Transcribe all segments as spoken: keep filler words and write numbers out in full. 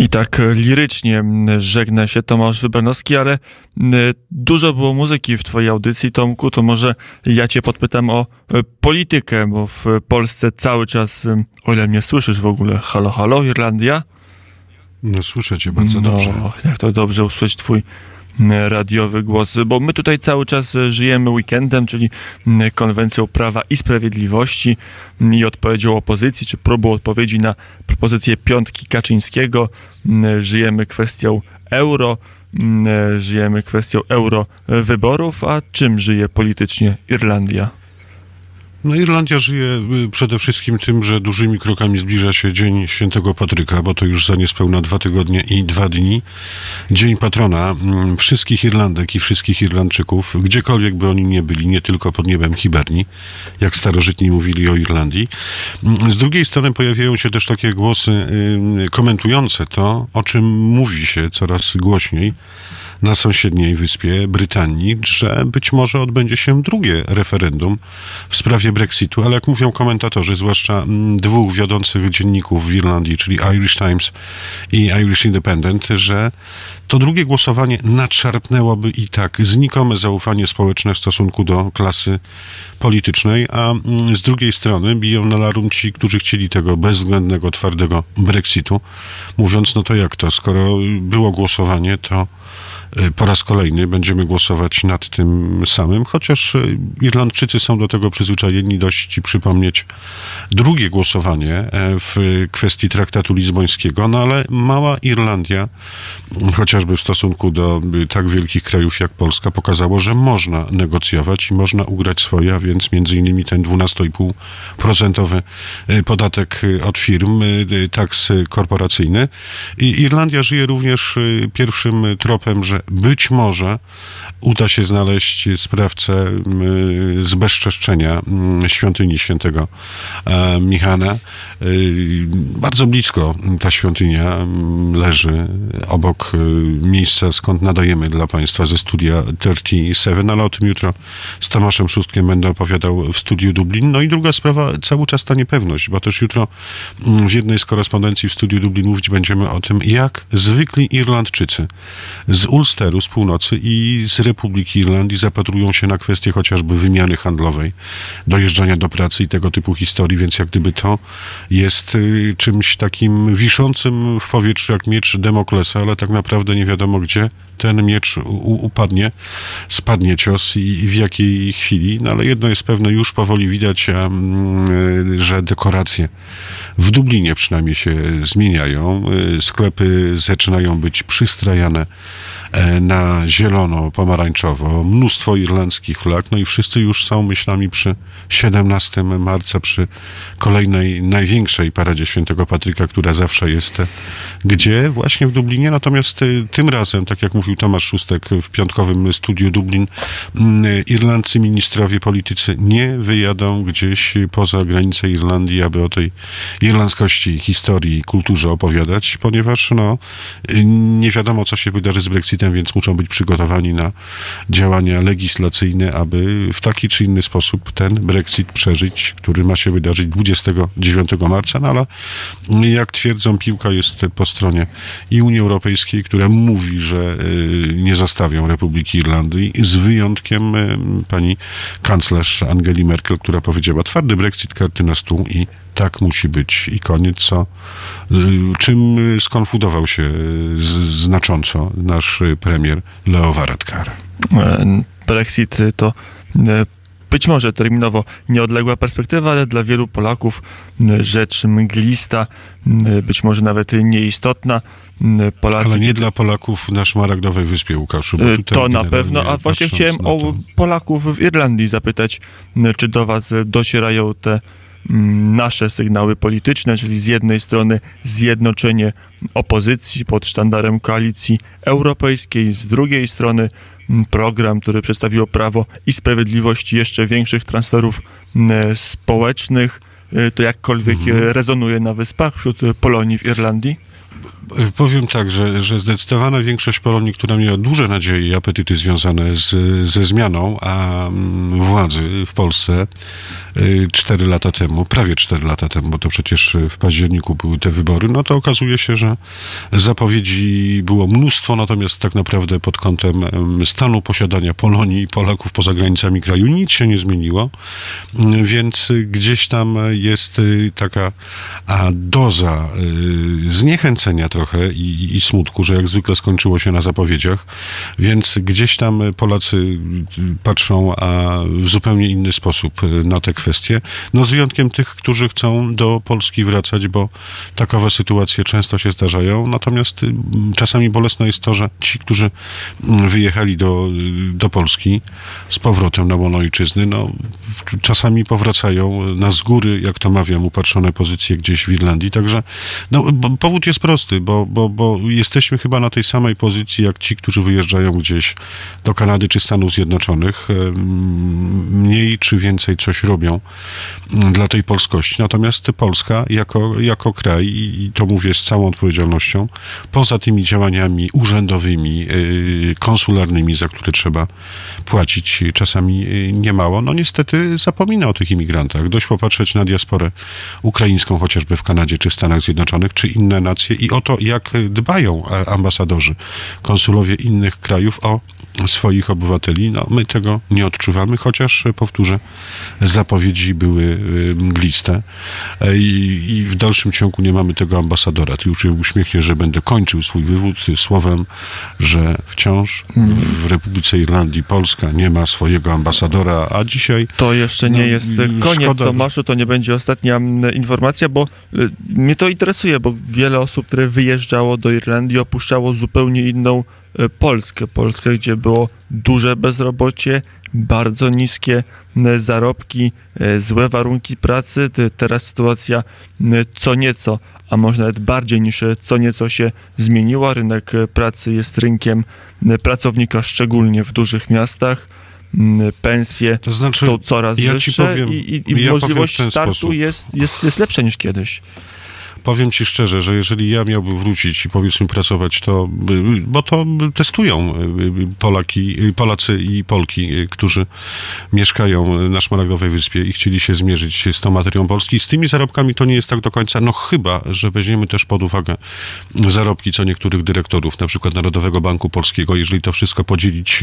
I tak lirycznie żegna się Tomasz Wybranowski, ale dużo było muzyki w twojej audycji, Tomku, to może ja cię podpytam o politykę, bo w Polsce cały czas, o ile mnie słyszysz w ogóle, halo, halo, Irlandia? No słyszę cię bardzo no, dobrze. Jak to dobrze usłyszeć twój radiowy głos, bo my tutaj cały czas żyjemy weekendem, czyli konwencją Prawa i Sprawiedliwości i odpowiedzią opozycji, czy próbą odpowiedzi na propozycję piątki Kaczyńskiego. Żyjemy kwestią euro, żyjemy kwestią eurowyborów, a czym żyje politycznie Irlandia? No Irlandia żyje przede wszystkim tym, że dużymi krokami zbliża się Dzień Świętego Patryka, bo to już za niespełna dwa tygodnie i dwa dni. Dzień patrona wszystkich Irlandek i wszystkich Irlandczyków, gdziekolwiek by oni nie byli, nie tylko pod niebem Hiberni, jak starożytni mówili o Irlandii. Z drugiej strony pojawiają się też takie głosy komentujące to, o czym mówi się coraz głośniej na sąsiedniej wyspie Brytanii, że być może odbędzie się drugie referendum w sprawie Brexitu, ale jak mówią komentatorzy, zwłaszcza dwóch wiodących dzienników w Irlandii, czyli Irish Times i Irish Independent, że to drugie głosowanie nadszarpnęłoby i tak znikome zaufanie społeczne w stosunku do klasy politycznej, a z drugiej strony biją na larum ci, którzy chcieli tego bezwzględnego, twardego Brexitu, mówiąc, no to jak to, skoro było głosowanie, to po raz kolejny będziemy głosować nad tym samym, chociaż Irlandczycy są do tego przyzwyczajeni. Dość ci przypomnieć drugie głosowanie w kwestii traktatu lizbońskiego, no ale mała Irlandia, chociażby w stosunku do tak wielkich krajów jak Polska, pokazało, że można negocjować i można ugrać swoje, a więc między innymi ten dwanaście i pół procent podatek od firm, taks korporacyjny. I Irlandia żyje również pierwszym tropem, że być może uda się znaleźć sprawcę zbezczeszczenia świątyni świętego Michała. Bardzo blisko ta świątynia leży obok miejsca, skąd nadajemy dla Państwa ze studia trzydzieści siedem, ale o tym jutro z Tomaszem Szóstkiem będę opowiadał w studiu Dublin. No i druga sprawa, cały czas ta niepewność, bo też jutro w jednej z korespondencji w studiu Dublin mówić będziemy o tym, jak zwykli Irlandczycy z Ulsteru, z północy i z Republiki Irlandii zapatrują się na kwestię chociażby wymiany handlowej, dojeżdżania do pracy i tego typu historii, więc jak gdyby to jest y, czymś takim wiszącym w powietrzu jak miecz Demoklesa, ale tak naprawdę nie wiadomo, gdzie ten miecz u, upadnie, spadnie cios i, i w jakiej chwili. No ale jedno jest pewne, już powoli widać, a, y, że dekoracje w Dublinie przynajmniej się zmieniają. Y, sklepy zaczynają być przystrajane na zielono, pomarańczowo, mnóstwo irlandzkich flag, no i wszyscy już są myślami przy siedemnastego marca, przy kolejnej, największej paradzie Świętego Patryka, która zawsze jest gdzie? Właśnie w Dublinie, natomiast tym razem, tak jak mówił Tomasz Szóstek w piątkowym studiu Dublin, irlandzcy ministrowie, politycy nie wyjadą gdzieś poza granicę Irlandii, aby o tej irlandzkości, historii i kulturze opowiadać, ponieważ no, nie wiadomo, co się wydarzy z Brexitem, więc muszą być przygotowani na działania legislacyjne, aby w taki czy inny sposób ten Brexit przeżyć, który ma się wydarzyć dwudziestego dziewiątego marca, no ale jak twierdzą, piłka jest po stronie i Unii Europejskiej, która mówi, że nie zostawią Republiki Irlandii, z wyjątkiem pani kanclerz Angeli Merkel, która powiedziała: twardy Brexit, karty na stół i tak musi być i koniec, co, czym skonfudował się z, znacząco nasz premier Leo Varadkar. Brexit to być może terminowo nieodległa perspektywa, ale dla wielu Polaków rzecz mglista, być może nawet nieistotna. Polacy, ale nie kiedy... dla Polaków na Szmaragdowej Wyspie, Łukaszu. Bo tutaj to na pewno, a właśnie chciałem o to... Polaków w Irlandii zapytać, czy do was docierają te nasze sygnały polityczne, czyli z jednej strony zjednoczenie opozycji pod sztandarem Koalicji Europejskiej, z drugiej strony program, który przedstawiło Prawo i Sprawiedliwość, jeszcze większych transferów społecznych. To jakkolwiek mhm. rezonuje na Wyspach wśród Polonii w Irlandii? Powiem tak, że, że zdecydowana większość Polonii, która miała duże nadzieje i apetyty związane z, ze zmianą a władzy w Polsce cztery lata temu, prawie cztery lata temu, bo to przecież w październiku były te wybory, no to okazuje się, że zapowiedzi było mnóstwo, natomiast tak naprawdę pod kątem stanu posiadania Polonii i Polaków poza granicami kraju nic się nie zmieniło, więc gdzieś tam jest taka a doza zniechęcenia trochę i, i smutku, że jak zwykle skończyło się na zapowiedziach, więc gdzieś tam Polacy patrzą a w zupełnie inny sposób na te kwestie, no z wyjątkiem tych, którzy chcą do Polski wracać, bo takowe sytuacje często się zdarzają, natomiast czasami bolesne jest to, że ci, którzy wyjechali do, do Polski z powrotem na łono ojczyzny, no czasami powracają na z góry, jak to mawiam, upatrzone pozycje gdzieś w Irlandii, także no, powód jest prosty, bo, bo, bo jesteśmy chyba na tej samej pozycji, jak ci, którzy wyjeżdżają gdzieś do Kanady czy Stanów Zjednoczonych, mniej czy więcej coś robią dla tej polskości. Natomiast Polska jako, jako kraj, i to mówię z całą odpowiedzialnością, poza tymi działaniami urzędowymi, konsularnymi, za które trzeba płacić czasami niemało, no niestety zapomina o tych imigrantach. Dość popatrzeć na diasporę ukraińską, chociażby w Kanadzie czy w Stanach Zjednoczonych, czy inne nacje i o to, jak dbają ambasadorzy, konsulowie innych krajów o swoich obywateli. No, my tego nie odczuwamy, chociaż, powtórzę, zapowiedzi były mgliste i, i w dalszym ciągu nie mamy tego ambasadora. Ty już się uśmiechniesz, że będę kończył swój wywód słowem, że wciąż w Republice Irlandii Polska nie ma swojego ambasadora, a dzisiaj... To jeszcze nie no, jest koniec, szkoda. Tomaszu, to nie będzie ostatnia informacja, bo y, mnie to interesuje, bo wiele osób, które wyjeżdżało do Irlandii, opuszczało zupełnie inną y, Polskę. Polskę, gdzie było duże bezrobocie, bardzo niskie y, zarobki, y, złe warunki pracy. Y, teraz sytuacja y, co nieco, a może nawet bardziej niż co nieco się zmieniła. Rynek pracy jest rynkiem y, pracownika, szczególnie w dużych miastach. Pensje to znaczy, są coraz ja wyższe powiem, i, i, i ja możliwość startu sposób. jest, jest, jest lepsza niż kiedyś. Powiem ci szczerze, że jeżeli ja miałbym wrócić i powiedzmy pracować, to, bo to testują Polaki, Polacy i Polki, którzy mieszkają na Szmaragdowej Wyspie i chcieli się zmierzyć z tą materią Polski. Z tymi zarobkami to nie jest tak do końca, no chyba, że weźmiemy też pod uwagę zarobki co niektórych dyrektorów, na przykład Narodowego Banku Polskiego. Jeżeli to wszystko podzielić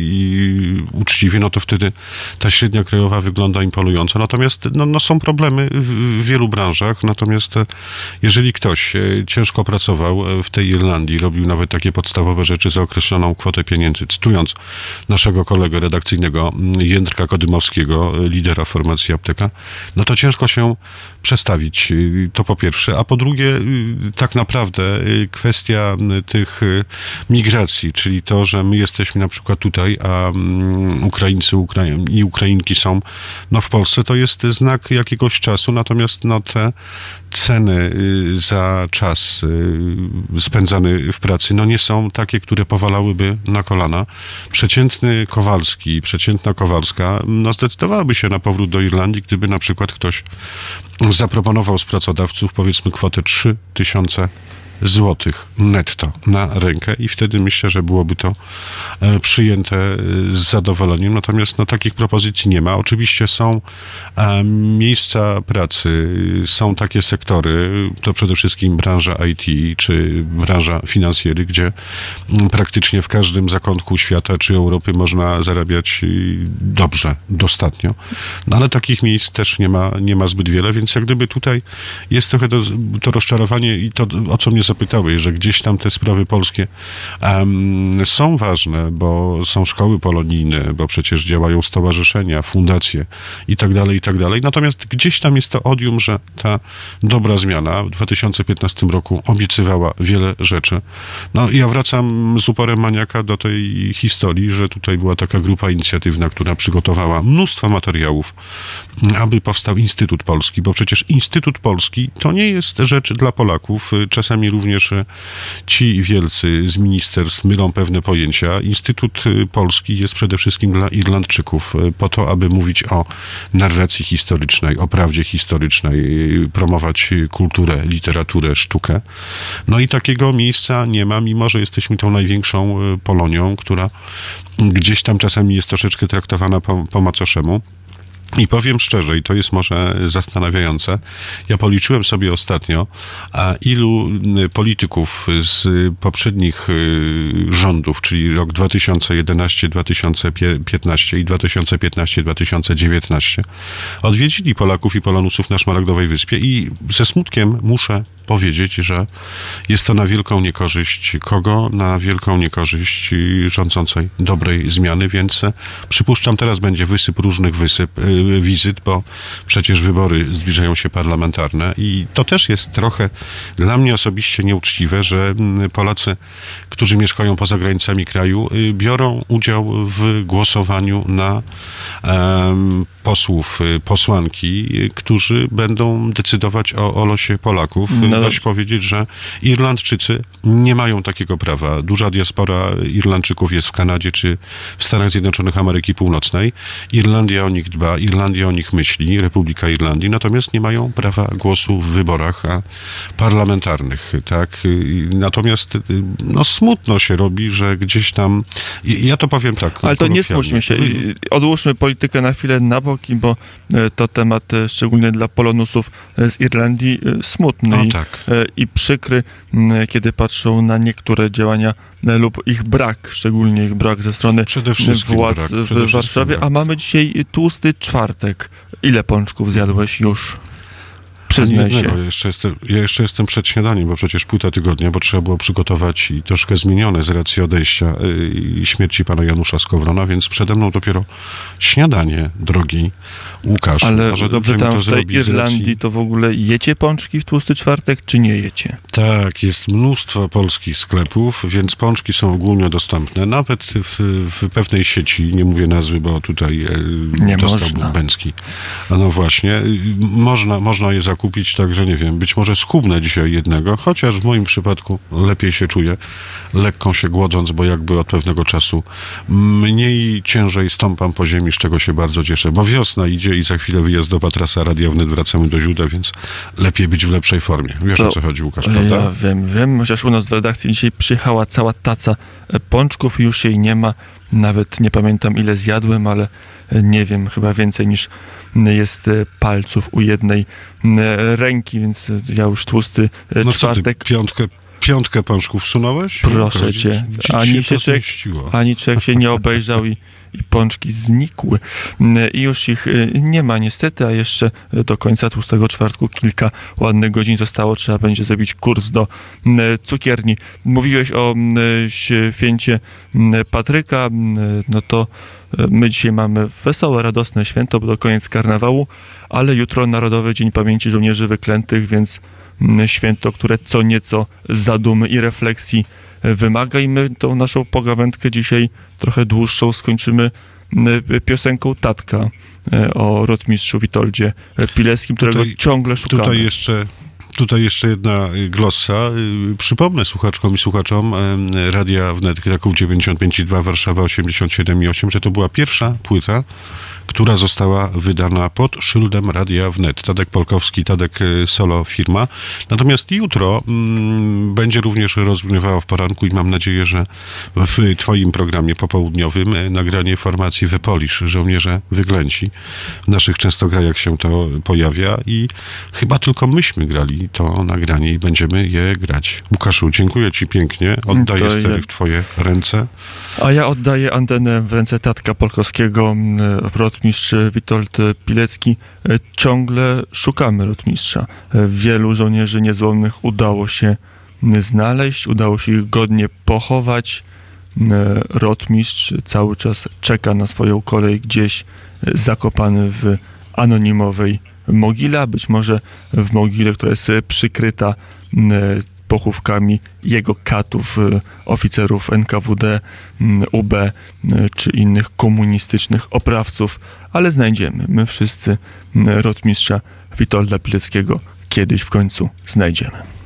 i uczciwie, no to wtedy ta średnia krajowa wygląda imponująco. Natomiast no, no są problemy w, w wielu branżach, natomiast jeżeli ktoś ciężko pracował w tej Irlandii, robił nawet takie podstawowe rzeczy za określoną kwotę pieniędzy, cytując naszego kolegę redakcyjnego Jędrka Kodymowskiego, lidera formacji Apteka, no to ciężko się przestawić, to po pierwsze, a po drugie tak naprawdę kwestia tych migracji, czyli to, że my jesteśmy na przykład tutaj, a Ukraińcy Ukrai- i Ukrainki są no w Polsce, to jest znak jakiegoś czasu, natomiast no te ceny za czas spędzany w pracy, no nie są takie, które powalałyby na kolana. Przeciętny Kowalski, przeciętna Kowalska, no zdecydowałaby się na powrót do Irlandii, gdyby na przykład ktoś zaproponował z pracodawców, powiedzmy, kwotę trzy tysiące złotych netto na rękę i wtedy myślę, że byłoby to przyjęte z zadowoleniem. Natomiast no, takich propozycji nie ma. Oczywiście są e, miejsca pracy, są takie sektory, to przede wszystkim branża I T czy branża finansjery, gdzie praktycznie w każdym zakątku świata czy Europy można zarabiać dobrze, dostatnio. No ale takich miejsc też nie ma, nie ma zbyt wiele, więc jak gdyby tutaj jest trochę to, to rozczarowanie i to, o co mnie zapytałeś, że gdzieś tam te sprawy polskie um, są ważne, bo są szkoły polonijne, bo przecież działają stowarzyszenia, fundacje i tak dalej, i tak dalej. Natomiast gdzieś tam jest to odium, że ta dobra zmiana w dwa tysiące piętnastym roku obiecywała wiele rzeczy. No i ja wracam z uporem maniaka do tej historii, że tutaj była taka grupa inicjatywna, która przygotowała mnóstwo materiałów, aby powstał Instytut Polski, bo przecież Instytut Polski to nie jest rzecz dla Polaków. Czasami również ci wielcy z ministerstw mylą pewne pojęcia. Instytut Polski jest przede wszystkim dla Irlandczyków, po to, aby mówić o narracji historycznej, o prawdzie historycznej, promować kulturę, literaturę, sztukę. No i takiego miejsca nie ma, mimo że jesteśmy tą największą Polonią, która gdzieś tam czasami jest troszeczkę traktowana po, po macoszemu. I powiem szczerze, i to jest może zastanawiające, ja policzyłem sobie ostatnio, a ilu polityków z poprzednich rządów, czyli rok dwa tysiące jedenasty dwa tysiące piętnasty i dwa tysiące piętnasty dwa tysiące dziewiętnasty odwiedzili Polaków i Polonusów na Szmaragdowej Wyspie i ze smutkiem muszę powiedzieć, że jest to na wielką niekorzyść kogo? Na wielką niekorzyść rządzącej dobrej zmiany, więc przypuszczam, teraz będzie wysyp różnych wysyp, wizyt, bo przecież wybory zbliżają się parlamentarne i to też jest trochę dla mnie osobiście nieuczciwe, że Polacy, którzy mieszkają poza granicami kraju, biorą udział w głosowaniu na um, posłów, posłanki, którzy będą decydować o, o losie Polaków. No dość powiedzieć, że Irlandczycy nie mają takiego prawa. Duża diaspora Irlandczyków jest w Kanadzie czy w Stanach Zjednoczonych Ameryki Północnej. Irlandia o nich dba, Irlandia o nich myśli, Republika Irlandii, natomiast nie mają prawa głosu w wyborach a parlamentarnych. Tak? Natomiast no, smutno się robi, że gdzieś tam... Ja to powiem tak. Ale to nie smućmy się. Odłóżmy politykę na chwilę na bok, bo to temat szczególnie dla Polonusów z Irlandii smutny o, i, tak. i przykry, kiedy patrzą na niektóre działania lub ich brak, szczególnie ich brak ze strony władz brak, w Warszawie. A mamy dzisiaj tłusty czwartek. Ile pączków zjadłeś już? Przyznaj się. Ja jeszcze, jestem, ja jeszcze jestem przed śniadaniem, bo przecież półtora tygodnia, bo trzeba było przygotować i troszkę zmienione z racji odejścia i śmierci pana Janusza Skowrona, więc przede mną dopiero śniadanie, drogi Łukasz. Ale może dobrze wy tam mi to w tej zrobić Irlandii racji... to w ogóle jecie pączki w tłusty czwartek, czy nie jecie? Tak, jest mnóstwo polskich sklepów, więc pączki są ogólnie dostępne. Nawet w, w pewnej sieci, nie mówię nazwy, bo tutaj nie dostał można. Bęcki. A no właśnie, można, można je zakupić. Kupić, także nie wiem, być może skubnę dzisiaj jednego, chociaż w moim przypadku lepiej się czuję, lekką się głodząc, bo jakby od pewnego czasu mniej ciężej stąpam po ziemi, z czego się bardzo cieszę, bo wiosna idzie i za chwilę wyjazd do Patrasa Radia Wnet, wracamy do źródeł, więc lepiej być w lepszej formie. Wiesz, to, o co chodzi, Łukasz, prawda? Ja wiem, wiem, chociaż u nas w redakcji dzisiaj przyjechała cała taca pączków i już jej nie ma, nawet nie pamiętam ile zjadłem, ale nie wiem, chyba więcej niż jest palców u jednej ręki, więc ja już tłusty no czwartek... Co ty, piątkę, piątkę pączków wsunąłeś? Proszę cię, ani, się człowiek, ani człowiek się nie obejrzał i, i pączki znikły. I już ich nie ma niestety, a jeszcze do końca tłustego czwartku kilka ładnych godzin zostało. Trzeba będzie zrobić kurs do cukierni. Mówiłeś o święcie Patryka, no to my dzisiaj mamy wesołe, radosne święto, bo to koniec karnawału, ale jutro Narodowy Dzień Pamięci Żołnierzy Wyklętych, więc święto, które co nieco zadumy i refleksji wymaga i my tą naszą pogawędkę dzisiaj trochę dłuższą skończymy piosenką Tatka o rotmistrzu Witoldzie Pileckim, którego tutaj, ciągle szukamy. Tutaj jeszcze... Tutaj jeszcze jedna glosa. Przypomnę słuchaczkom i słuchaczom Radia Wnet Kraków dziewięćdziesiąt pięć i dwa, Warszawa osiemdziesiąt siedem i osiem, że to była pierwsza płyta, która została wydana pod szyldem Radia Wnet. Tadek Polkowski, Tadek Solo firma. Natomiast jutro mm, będzie również rozbrzmiewało w poranku i mam nadzieję, że w twoim programie popołudniowym nagranie formacji Wypolisz, Żołnierze Wyklęci. W naszych częstograjach się to pojawia i chyba tylko myśmy grali to nagranie i będziemy je grać. Łukaszu, dziękuję ci pięknie. Oddaję stery w twoje ręce. A ja oddaję antenę w ręce Tatka Polkowskiego. Rotmistrz Witold Pilecki. Ciągle szukamy rotmistrza. Wielu żołnierzy niezłomnych udało się znaleźć, udało się ich godnie pochować. Rotmistrz cały czas czeka na swoją kolej gdzieś zakopany w anonimowej mogile, a być może w mogile, która jest przykryta pochówkami jego katów, oficerów N K W D, U B czy innych komunistycznych oprawców, ale znajdziemy. My wszyscy rotmistrza Witolda Pileckiego kiedyś w końcu znajdziemy.